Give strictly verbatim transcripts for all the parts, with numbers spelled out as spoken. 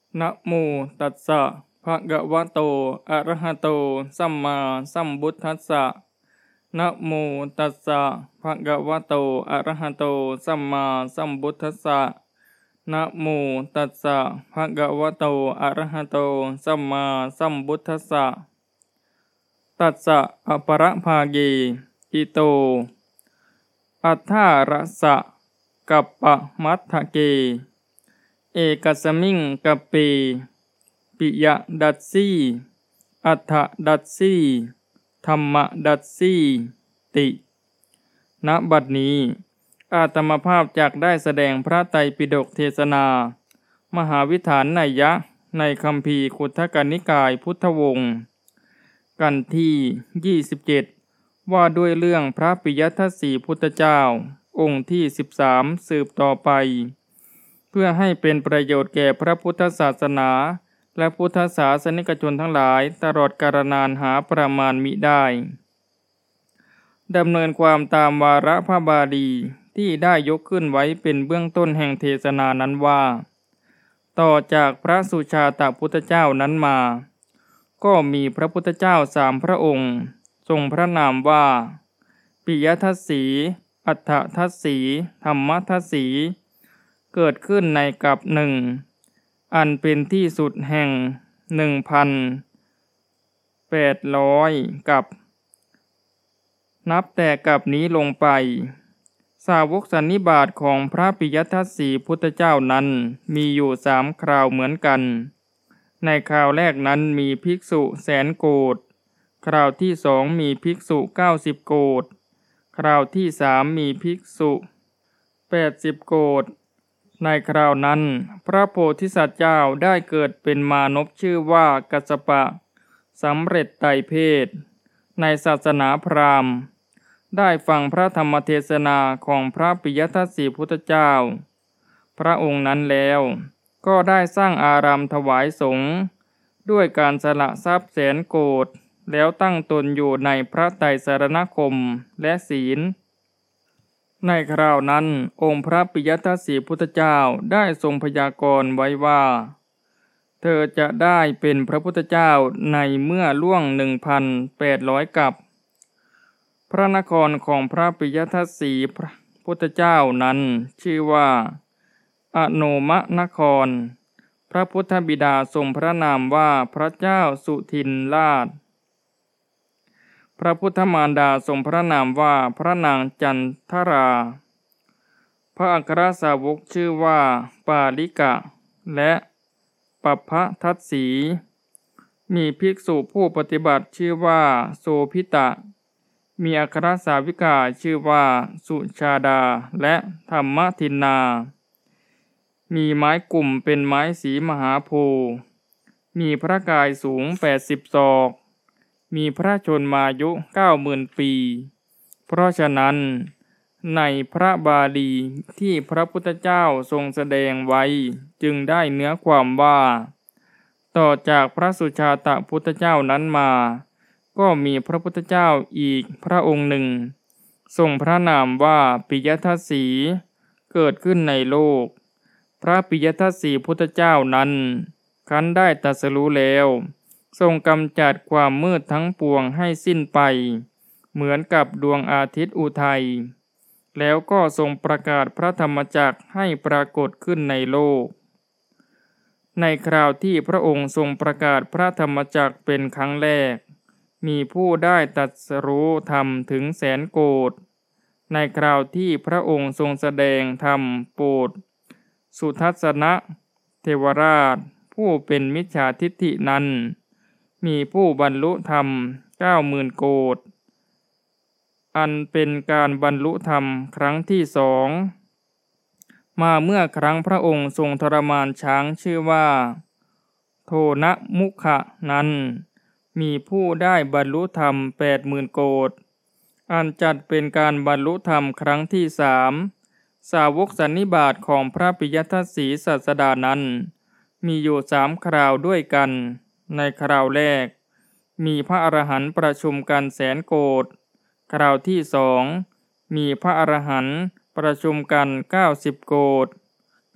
นะโมตัสสะภะคะวะโตอะระหะโตสัมมาสัมพุทธัสสะนะโมตัสสะภะคะวะโตอะระหะโตสัมมาสัมพุทธัสสะนะโมตัสสะภะคะวะโตอะระหะโตสัมมาสัมพุทธัสสะตัสสะอปรภาเยอิโตอัฏฐารสะกัปปะมัฏฐเกเอกสมิงกัปเปปิยดัสสีอัฏฐดัสสีธัมมดัสสีติณบัดนี้อาตมาภาพจักได้แสดงพระไตรปิฎกเทศนามหาวิธานนัยยะในคัมภีร์ขุททกนิกายพุทธวงศ์กันที่ยี่สิบเจ็ดว่าด้วยเรื่องพระปิยทัสสีพุทธเจ้าองค์ที่สิบสามสืบต่อไปเพื่อให้เป็นประโยชน์แก่พระพุทธศาสนาและพุทธศาสนิกชนทั้งหลายตลอดกาลนานหาประมาณมิได้ดำเนินความตามวาระพระบาลีที่ได้ยกขึ้นไว้เป็นเบื้องต้นแห่งเทศนานั้นว่าต่อจากพระสุชาตพุทธเจ้านั้นมาก็มีพระพุทธเจ้าสามพระองค์ทรงพระนามว่าปิยทัสสีอัฏฐทัสสีธัมมทัสสีเกิดขึ้นในกัปหนึ่งอันเป็นที่สุดแห่งหนึ่งพันแปดร้อยกัปนับแต่กัปนี้ลงไปสาวกสันนิบาตของพระปิยทัสสีพุทธเจ้านั้นมีอยู่สามคราวเหมือนกันในคราวแรกนั้นมีภิกษุแสนโกฏคราวที่สองมีภิกษุเก้าสิบโกฏคราวที่สามมีภิกษุแปดสิบโกฏในคราวนั้นพระโพธิสัตว์เจ้าได้เกิดเป็นมานพชื่อว่ากัสสปะสำเร็จไตรเพศในศาสนาพราหมณ์ได้ฟังพระธรรมเทศนาของพระปิยทัสสีพุทธเจ้าพระองค์นั้นแล้วก็ได้สร้างอารามถวายสงฆ์ด้วยการสละทรัพย์แสนโกฏแล้วตั้งตนอยู่ในพระไตรสรณคมและศีลในคราวนั้นองค์พระปิยทัสสีพุทธเจ้าได้ทรงพยากรณ์ไว้ว่าเธอจะได้เป็นพระพุทธเจ้าในเมื่อล่วงหนึ่งพันแปดร้อยกัปพระนครของพระปิยทัสสีพุทธเจ้านั้นชื่อว่าอโนมนครพระพุทธบิดาทรงพระนามว่าพระเจ้าสุทินราชพระพุทธมารดาทรงพระนามว่าพระนางจันทราพระอัครสาวกชื่อว่าปาลิกะและปัพพทัสสีมีภิกษุผู้ปฏิบัติชื่อว่าโสภิตะมีอัครสาวิกาชื่อว่าสุชาดาและธรรมทินนามีไม้กลุ่มเป็นไม้สีมหาโพธิ์มีพระกายสูงแปดสิบศอกมีพระชนมายุเก้าหมื่นปีเพราะฉะนั้นในพระบาลีที่พระพุทธเจ้าทรงแสดงไว้จึงได้เนื้อความว่าต่อจากพระสุชาตพุทธเจ้านั้นมาก็มีพระพุทธเจ้าอีกพระองค์หนึ่งทรงพระนามว่าปิยทัสสีเกิดขึ้นในโลกพระปิยทัสสีพุทธเจ้านั้นครั้นได้ตรัสรู้แล้วทรงกำจัดความมืดทั้งปวงให้สิ้นไปเหมือนกับดวงอาทิตย์อุทัยแล้วก็ทรงประกาศพระธรรมจักรให้ปรากฏขึ้นในโลกในคราวที่พระองค์ทรงประกาศพระธรรมจักรเป็นครั้งแรกมีผู้ได้ตรัสรู้ธรรมถึงแสนโกฏในคราวที่พระองค์ทรงแสดงธรรมโปรดสุทัสสนะเทวราชผู้เป็นมิจฉาทิฏฐินั้นมีผู้บรรลุธรรมเก้าหมื่นโกฏอันเป็นการบรรลุธรรมครั้งที่สองมาเมื่อครั้งพระองค์ทรงทรมานช้างชื่อว่าโทนมุขะนั้นมีผู้ได้บรรลุธรรมแปดหมื่นโกฏอันจัดเป็นการบรรลุธรรมครั้งที่สามสาวกสันนิบาตของพระปิยทัสสีศาสดานั้นมีอยู่สามคราวด้วยกันในคราวแรกมีพระอรหันต์ประชุมกันแสนโกฏคราวที่สองมีพระอรหันต์ประชุมกันเก้าสิบโกฏ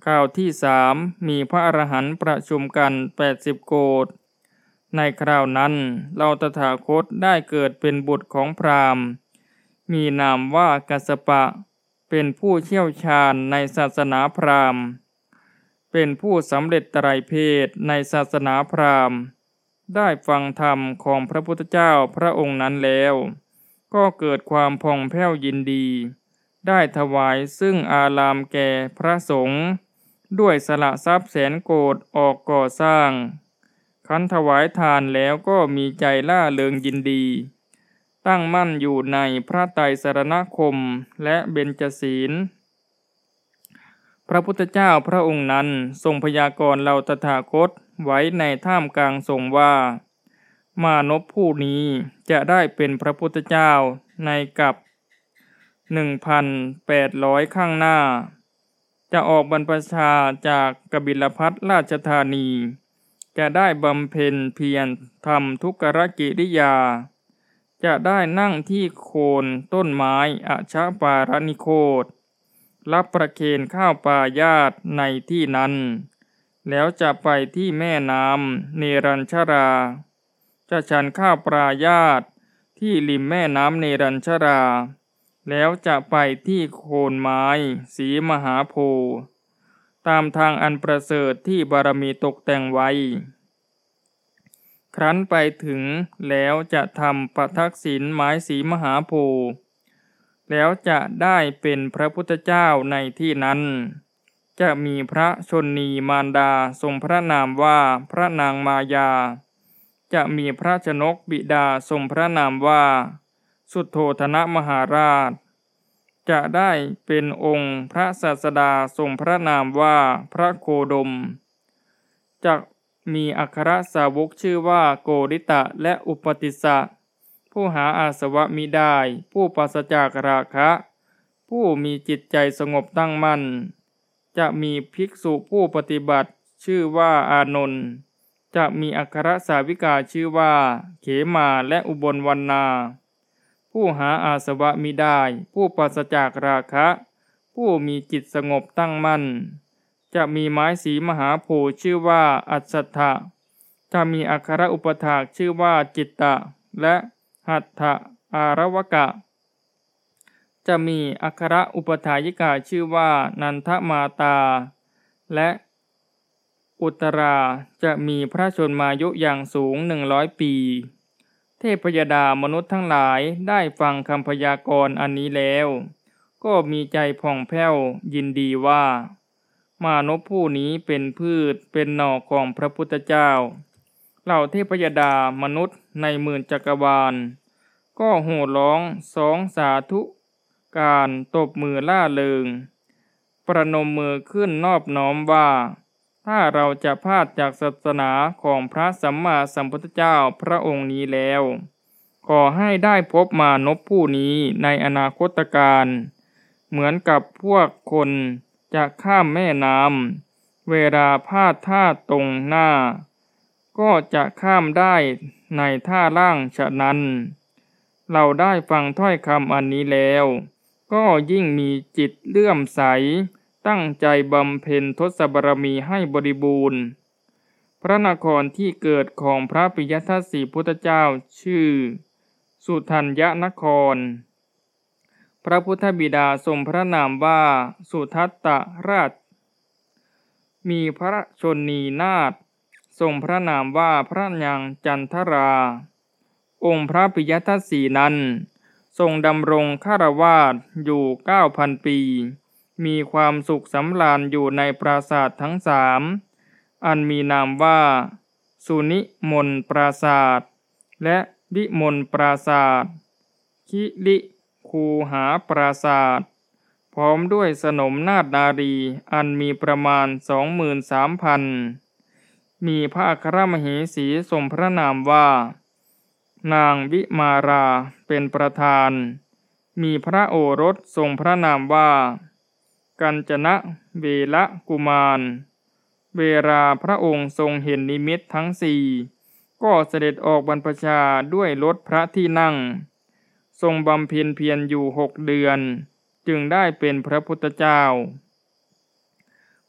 คราวที่สามมีพระอรหันต์ประชุมกันแปดสิบโกฏในคราวนั้นเราตถาคตได้เกิดเป็นบุตรของพราหมณ์มีนามว่ากัสสปะเป็นผู้เชี่ยวชาญในศาสนาพราหมณ์เป็นผู้สำเร็จไตรเพศในศาสนาพราหมณ์ได้ฟังธรรมของพระพุทธเจ้าพระองค์นั้นแล้วก็เกิดความผ่องแผ้วยินดีได้ถวายซึ่งอารามแก่พระสงฆ์ด้วยสละทรัพย์แสนโกฏออกก่อสร้างคันถวายทานแล้วก็มีใจล่าเริงยินดีตั้งมั่นอยู่ในพระไตรสรณคมและเบญจศีลพระพุทธเจ้าพระองค์นั้นทรงพยากรณ์เราตถาคตไว้ในท่ามกลางสงฆ์ว่ามานพผู้นี้จะได้เป็นพระพุทธเจ้าในกัป หนึ่งพันแปดร้อย ข้างหน้าจะออกบรรพชาจากกบิลพัสราชธานีจะได้บำเพ็ญเพียรทำทุกขกิริยาจะได้นั่งที่โคนต้นไม้อชปารนิโคตรับประเคนข้าวปายาตในที่นั้นแล้วจะไปที่แม่น้ำเนรัญชราจะฉันข้าวปายาตที่ริมแม่น้ำเนรัญชราแล้วจะไปที่โคนไม้สีมหาโพธิ์ตามทางอันประเสริฐที่บารมีตกแต่งไว้ครั้นไปถึงแล้วจะทำประทักษิณไม้สีมหาโพธิ์แล้วจะได้เป็นพระพุทธเจ้าในที่นั้นจะมีพระชนนีมารดาทรงพระนามว่าพระนางมายาจะมีพระชนกบิดาทรงพระนามว่าสุทโธทนะมหาราชจะได้เป็นองค์พระศาสดาทรงพระนามว่าพระโคดมจะมีอัครสาวกชื่อว่าโกริตะและอุปติสสะผู้หาอาสวะมิได้ผู้ปราศจากราคะผู้มีจิตใจสงบตั้งมั่นจะมีภิกษุผู้ปฏิบัติชื่อว่าอานนท์จะมีอัครสาวิกาชื่อว่าเขมาและอุบลวรรณาผู้หาอาสวะมิได้ผู้ปราศจากราคะผู้มีจิตสงบตั้งมั่นจะมีไม้สีมหาโพธิ์ชื่อว่าอัสสัทธะจะมีอัครอุปถากชื่อว่าจิตตะและหัตถะอารวกะจะมีอัครอุปถายิกาชื่อว่านันทมาตาและอุตราจะมีพระชนมายุอย่างสูงหนึ่งร้อยปีเทพยดามนุษย์ทั้งหลายได้ฟังคำพยากรณ์อันนี้แล้วก็มีใจผ่องแผ้วยินดีว่ามานพผู้นี้เป็นพืชเป็นหน่อของพระพุทธเจ้าเหล่าเทพยดามนุษย์ในหมื่นจักรวาลก็โห่ร้องสองสาธุการตบมือล่าเริงประนมมือขึ้นนอบน้อมว่าถ้าเราจะพลาดจากศาสนาของพระสัมมาสัมพุทธเจ้าพระองค์นี้แล้วขอให้ได้พบมานพผู้นี้ในอนาคตการเหมือนกับพวกคนจะข้ามแม่น้ำเวลาพลาดท่าตรงหน้าก็จะข้ามได้ในท่าล่างฉะนั้นเราได้ฟังถ้อยคำอันนี้แล้วก็ยิ่งมีจิตเลื่อมใสตั้งใจบำเพ็ญทศบารมีให้บริบูรณ์พระนครที่เกิดของพระปิยทัสสีพุทธเจ้าชื่อสุทัญญนครพระพุทธบิดาทรงพระนามว่าสุทัตตราชมีพระชนนีนาถทรงพระนามว่าพระนางจันทราองค์พระปิยทัสสีนั้นทรงดำรงฆราวาสอยู่เก้าพันปีมีความสุขสำราญอยู่ในปราสาททั้งสามอันมีนามว่าสุนิมนปราสาทและวิมลปราสาทคิลิคูหาปราสาทพร้อมด้วยสนมนาถนารีอันมีประมาณ สองหมื่นสามพัน มีพระอัครมเหสีทรงพระนามว่านางวิมาราเป็นประธานมีพระโอรสทรงพระนามว่ากัญจนะเวละกุมารเวลาพระองค์ทรงเห็นนิมิตทั้งสี่ก็เสด็จออกบรรพชาด้วยรถพระที่นั่งทรงบำเพ็ญเพียรอยู่หกเดือนจึงได้เป็นพระพุทธเจ้า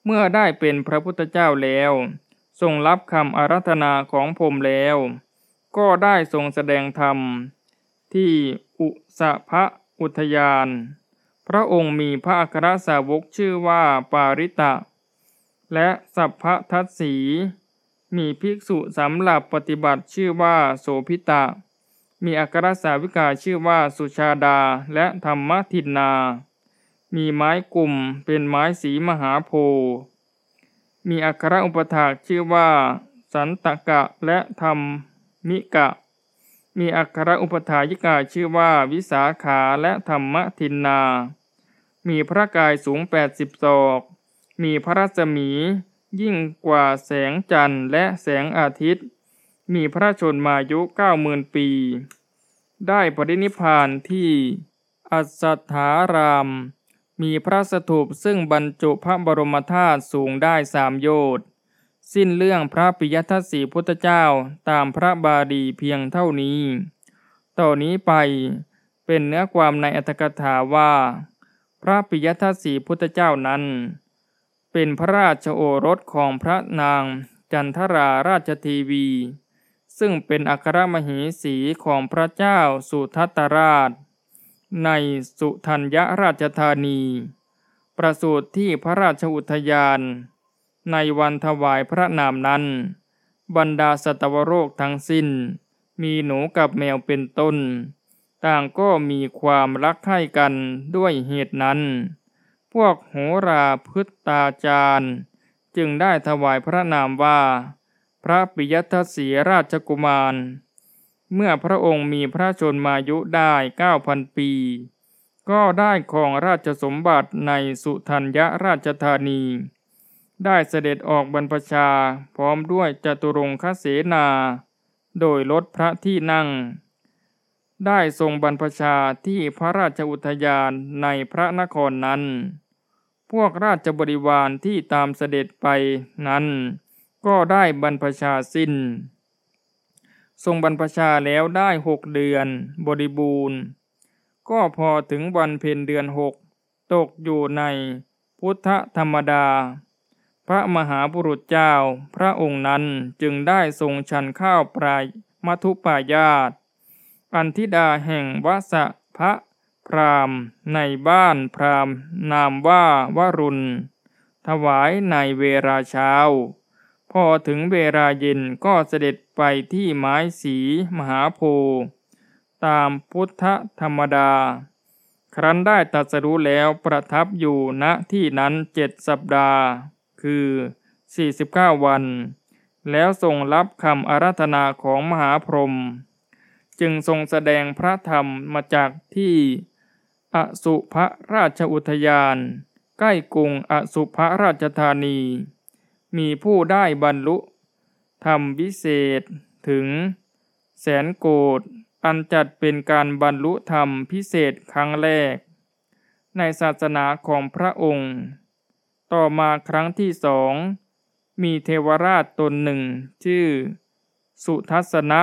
เมื่อได้เป็นพระพุทธเจ้าแล้วทรงรับคำอาราธนาของพรหมแล้วก็ได้ทรงแสดงธรรมที่อุสภอุทยานพระองค์มีพระอัครสาวกชื่อว่าปาริตะและสัพพทัสสีมีภิกษุสำหรับปฏิบัติชื่อว่าโสภิตะมีอัครสาวิกาชื่อว่าสุชาดาและธรรมทินนามีไม้กลุ่มเป็นไม้สีมหาโพธิ์มีอัครอุปถากชื่อว่าสันตกะและธรรมิกะมีอัครอุปถายิกาชื่อว่าวิสาขาและธรรมทินนามีพระกายสูงแปดสิบศอกมีพระรัศมียิ่งกว่าแสงจันทร์และแสงอาทิตย์มีพระชนมายุเก้าหมื่นปีได้ปรินิพพานที่อัสสัทธารามมีพระสถูปซึ่งบรรจุพระบรมธาตุสูงได้สามโยชน์สิ้นเรื่องพระปิยทัสสีพุทธเจ้าตามพระบาลีเพียงเท่านี้ต่อนนี้ไปเป็นเนื้อความในอรรถกถาว่าพระปิยทัสสีพุทธเจ้านั้นเป็นพระราชโอรสของพระนางจันทราราชทีวีซึ่งเป็นอัครมเหสีของพระเจ้าสุทัตตราชในสุทัญญราชธานีประสูติที่พระราชอุทยานในวันถวายพระนามนั้นบรรดาสัตวโรคทั้งสิ้นมีหนูกับแมวเป็นต้นต่างก็มีความรักใคร่กันด้วยเหตุนั้นพวกโหราพฤตตาจารย์จึงได้ถวายพระนามว่าพระปิยทัสสีราชกุมารเมื่อพระองค์มีพระชนมายุได้ เก้าพัน ปีก็ได้ครองราชสมบัติในสุทัญญราชธานีได้เสด็จออกบรรพชาพร้อมด้วยจตุรงคเสนาโดยลดพระที่นั่งได้ทรงบรรพชาที่พระราชอุทยานในพระนครนั้นพวกราชบริวารที่ตามเสด็จไปนั้นก็ได้บรรพชาสิ้นทรงบรรพชาแล้วได้หกเดือนบริบูรณ์ก็พอถึงวันเพ็ญเดือนหกตกอยู่ในพุทธธรรมดาพระมหาบุรุษเจ้าพระองค์นั้นจึงได้ทรงฉันข้าวปลายมัทุปายาตอันธิดาแห่งวสภพราหมณ์ในบ้านพราหมณ์นามว่าวรุณถวายในเวลาเช้าพอถึงเวลาเย็นก็เสด็จไปที่ไม้สีมหาโพธิ์ตามพุทธธรรมดาครั้นได้ตรัสรู้แล้วประทับอยู่ณที่นั้นเจ็ดสัปดาห์คือสี่สิบเก้าวันแล้วทรงรับคำอาราธนาของมหาพรหมจึงทรงแสดงพระธรรมมาจากที่อสุภราชอุทยานใกล้กรุงอสุภราชธานีมีผู้ได้บรรลุธรรมวิเศษถึงแสนโกฏอันจัดเป็นการบรรลุธรรมพิเศษครั้งแรกในศาสนาของพระองค์ต่อมาครั้งที่สองมีเทวราชตนหนึ่งชื่อสุทัสนะ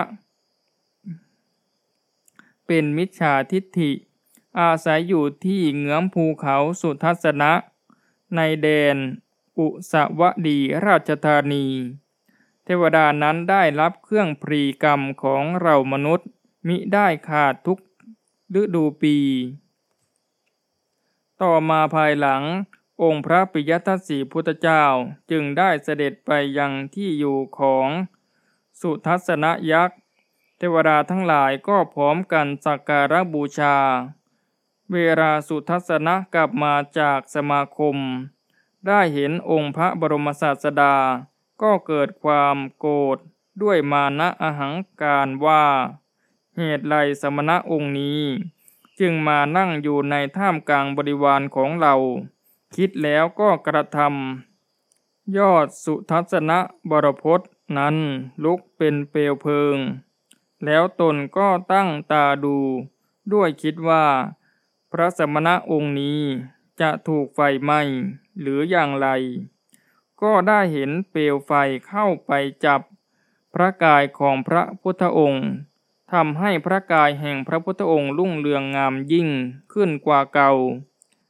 เป็นมิจฉาทิฏฐิอาศัยอยู่ที่เหงื้อมภูเขาสุทัสนะในแดนอุสวดีราชธานีเทวดานั้นได้รับเครื่องพรีกรรมของเรามนุษย์มิได้ขาดทุกฤดูปีต่อมาภายหลังองค์พระปิยทัสสีพุทธเจ้าจึงได้เสด็จไปยังที่อยู่ของสุทัสนยักษ์เทวดาทั้งหลายก็พร้อมกันสักการะบูชาเวลาสุทัสนะกลับมาจากสมาคมได้เห็นองค์พระบรมศาสดาก็เกิดความโกรธด้วยมานะอหังการว่าเหตุไรสมณะองค์นี้จึงมานั่งอยู่ในท่ามกลางบริวารของเราคิดแล้วก็กระทำยอดสุทัสนะบรพตนั้นลุกเป็นเปลวเพลิงแล้วตนก็ตั้งตาดูด้วยคิดว่าพระสมณะองค์นี้จะถูกไฟไหม้หรืออย่างไรก็ได้เห็นเปลวไฟเข้าไปจับพระกายของพระพุทธองค์ทำให้พระกายแห่งพระพุทธองค์รุ่งเรืองงามยิ่งขึ้นกว่าเก่า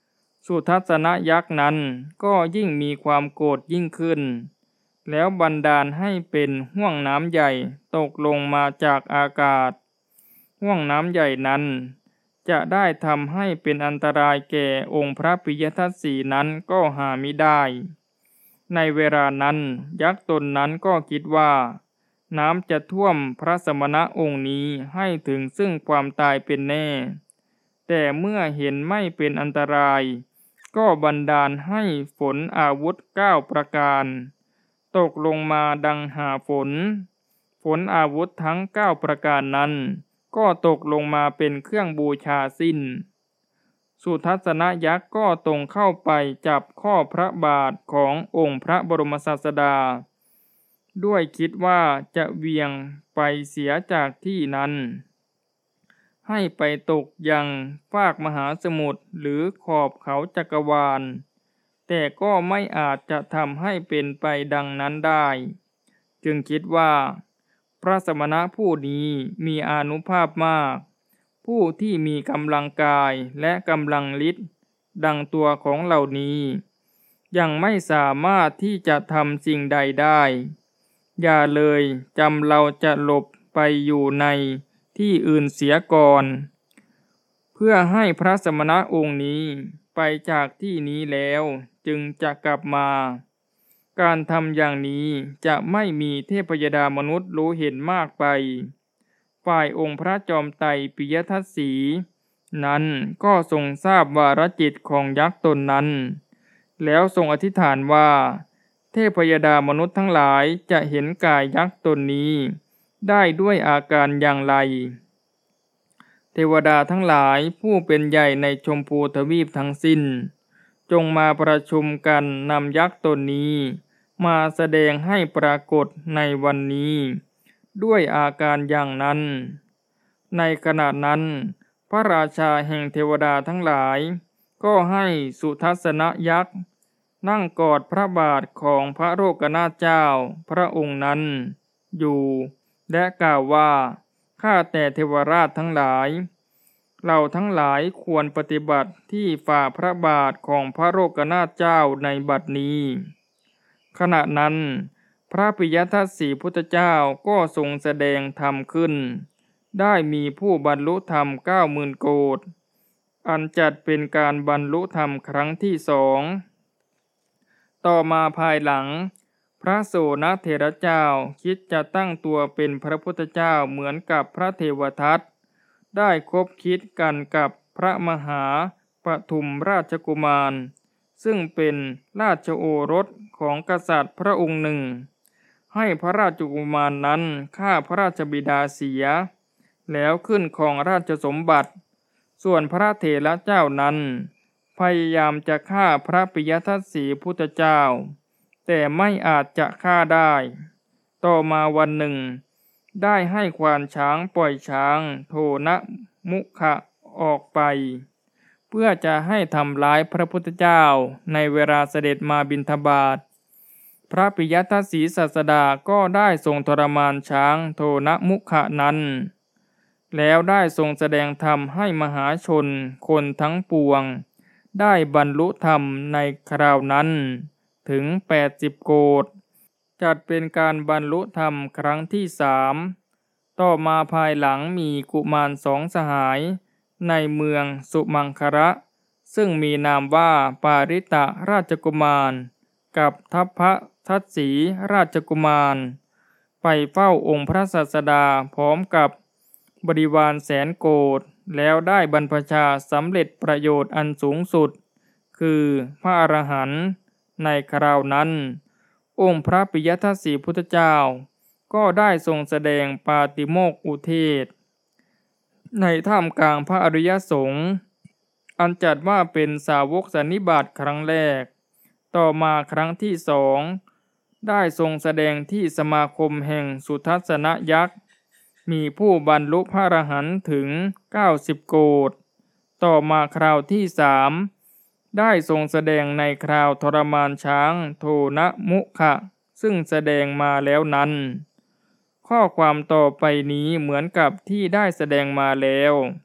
สุทัศนยักษ์นั้นก็ยิ่งมีความโกรธยิ่งขึ้นแล้วบันดาลให้เป็นห้วงน้ำใหญ่ตกลงมาจากอากาศห้วงน้ำใหญ่นั้นจะได้ทำให้เป็นอันตรายแก่องค์พระปิยทัตสีนั้นก็หามิได้ในเวลานั้นยักษ์ตนนั้นก็คิดว่าน้ำจะท่วมพระสมณะองค์นี้ให้ถึงซึ่งความตายเป็นแน่แต่เมื่อเห็นไม่เป็นอันตรายก็บันดาลให้ฝนอาวุธเก้าประการตกลงมาดังหาฝนฝนอาวุธทั้งเก้าประการนั้นก็ตกลงมาเป็นเครื่องบูชาสิ้นสุทัศนยักษ์ก็ตรงเข้าไปจับข้อพระบาทขององค์พระบรมศาสดาด้วยคิดว่าจะเวียงไปเสียจากที่นั้นให้ไปตกยังฟากมหาสมุทรหรือขอบเขาจักรวาลแต่ก็ไม่อาจจะทำให้เป็นไปดังนั้นได้จึงคิดว่าพระสมณะผู้นี้มีอานุภาพมากผู้ที่มีกำลังกายและกำลังฤทธิ์ดังตัวของเหล่านี้ยังไม่สามารถที่จะทำสิ่งใดได้อย่าเลยจำเราจะหลบไปอยู่ในที่อื่นเสียก่อนเพื่อให้พระสมณะองค์นี้ไปจากที่นี้แล้วจึงจะกลับมาการทำอย่างนี้จะไม่มีเทพยดามนุษย์รู้เห็นมากไปฝ่ายองค์พระจอมไตรปิยทัตสีนั้นก็ทรงทราบวารจิตของยักษ์ตนนั้นแล้วทรงอธิษฐานว่าเทพยดามนุษย์ทั้งหลายจะเห็นกายยักษ์ตนนี้ได้ด้วยอาการอย่างไรเทวดาทั้งหลายผู้เป็นใหญ่ในชมพูทวีปทั้งสิ้นจงมาประชุมกันนำยักษ์ตนนี้มาแสดงให้ปรากฏในวันนี้ด้วยอาการอย่างนั้นในขณะนั้นพระราชาแห่งเทวดาทั้งหลายก็ให้สุทัศนยักษ์นั่งกอดพระบาทของพระโลกนาถเจ้าพระองค์นั้นอยู่และกล่าวว่าข้าแต่เทวราชทั้งหลายเราทั้งหลายควรปฏิบัติที่ฝ่าพระบาทของพระโลกนาถเจ้าในบัดนี้ขณะนั้นพระปิยทัตสีพุทธเจ้าก็ทรงแสดงธรรมขึ้นได้มีผู้บรรลุธรรมเก้าหมื่นโกฏอันจัดเป็นการบรรลุธรรมครั้งที่สองต่อมาภายหลังพระโสนเถระเจ้าคิดจะตั้งตัวเป็นพระพุทธเจ้าเหมือนกับพระเทวทัตได้คบคิดกันกับพระมหาปฐุมราชกุมารซึ่งเป็นราชโอรสของกษัตริย์พระองค์หนึ่งให้พระราชกุมารนั้นฆ่าพระราชบิดาเสียแล้วขึ้นครองราชสมบัติส่วนพระเถระเจ้านั้นพยายามจะฆ่าพระปิยทัตสีพุทธเจ้าแต่ไม่อาจจะฆ่าได้ต่อมาวันหนึ่งได้ให้ควานช้างปล่อยช้างโทนะมุขะออกไปเพื่อจะให้ทำร้ายพระพุทธเจ้าในเวลาเสด็จมาบิณฑบาตพระปิยทัตสีศาสดาก็ได้ทรงทรมานช้างโทนะมุขะนั้นแล้วได้ทรงแสดงธรรมให้มหาชนคนทั้งปวงได้บรรลุธรรมในคราวนั้นถึงแปดสิบโกฏจัดเป็นการบรรลุธรรมครั้งที่สามต่อมาภายหลังมีกุมารสองสหายในเมืองสุมังคระซึ่งมีนามว่าปาริตะราชกุมารกับทัพพทัตสีราชกุมารไปเฝ้าองค์พระศาสดาพร้อมกับบริวารแสนโกฏแล้วได้บรรพชาสำเร็จประโยชน์อันสูงสุดคือพระอรหันต์ในคราวนั้นองค์พระปิยทัตสีพุทธเจ้าก็ได้ทรงแสดงปาติโมกข์อุเทศในท่ามกลางพระอริยสงฆ์อันจัดว่าเป็นสาวกสันนิบาตครั้งแรกต่อมาครั้งที่สองได้ทรงแสดงที่สมาคมแห่งสุทัศนยักษ์มีผู้บรรลุพระอรหันต์ถึงเก้าสิบโกฏต่อมาคราวที่สามได้ทรงแสดงในคราวทรมานช้างโทนะมุขะซึ่งแสดงมาแล้วนั้นข้อความต่อไปนี้เหมือนกับที่ได้แสดงมาแล้ว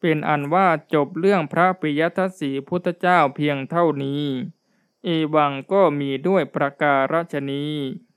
เป็นอันว่าจบเรื่องพระปิยทัศสีพุทธเจ้าเพียงเท่านี้เอวังก็มีด้วยประการฉนี้